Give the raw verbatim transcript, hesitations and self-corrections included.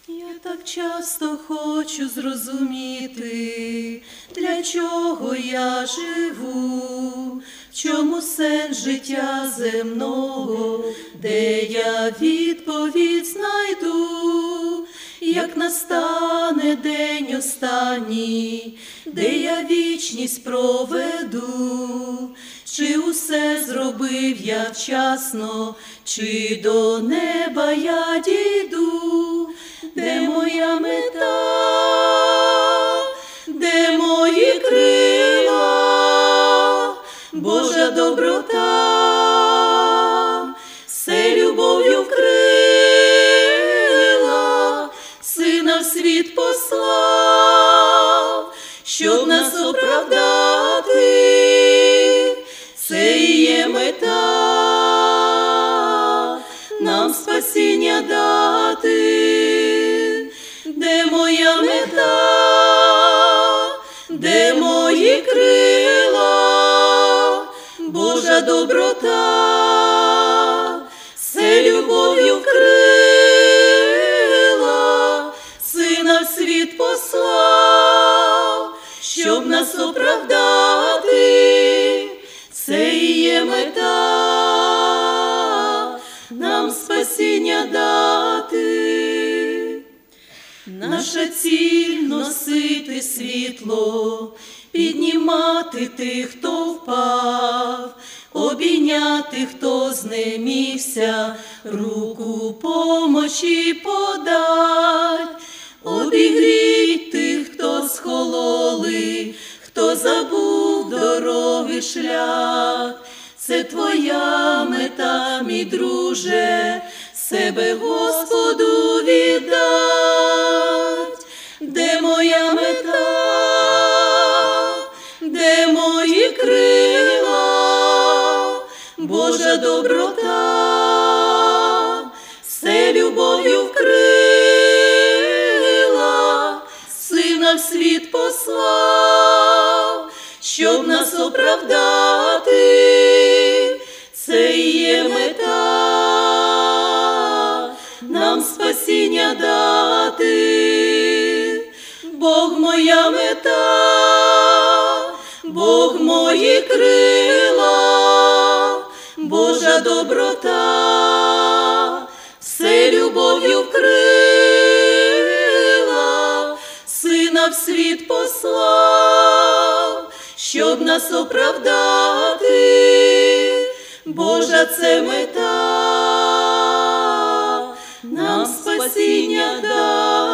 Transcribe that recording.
Я так часто хочу зрозуміти, для чого я живу, в чому сенс життя земного, де я відповідь знайду, як настане день останній, де я вічність проведу, чи усе зробив я вчасно, чи до неба я дійду. Де моя мета, де мої крила, Божа доброта, все любов'ю вкрила, Сина в світ послав, щоб нас оправдати, це і є мета, нам спасіння дати. Де моя мета, де мої крила, Божа доброта, все любов'ю вкрила, Сина в світ послав, щоб нас оправдати, це і є мета, нам спасіння дати. Наша ціль – носити світло, піднімати тих, хто впав, обійняти, хто знемігся, руку помочі подать, обігріть тих, хто схололи, хто забув дороги шлях. Це твоя мета, мій друже, себе Господу віддать. Де моя мета, де мої крила, Божа доброта, все любов'ю вкрила, Сина в світ послав, щоб нас оправдати, це і є мета, нам спасіння дати. Бог моя мета, Бог мої крила, Божа доброта, все любов'ю вкрила, Сина в світ послав, щоб нас оправдати, Божа це мета, нам спасіння дати.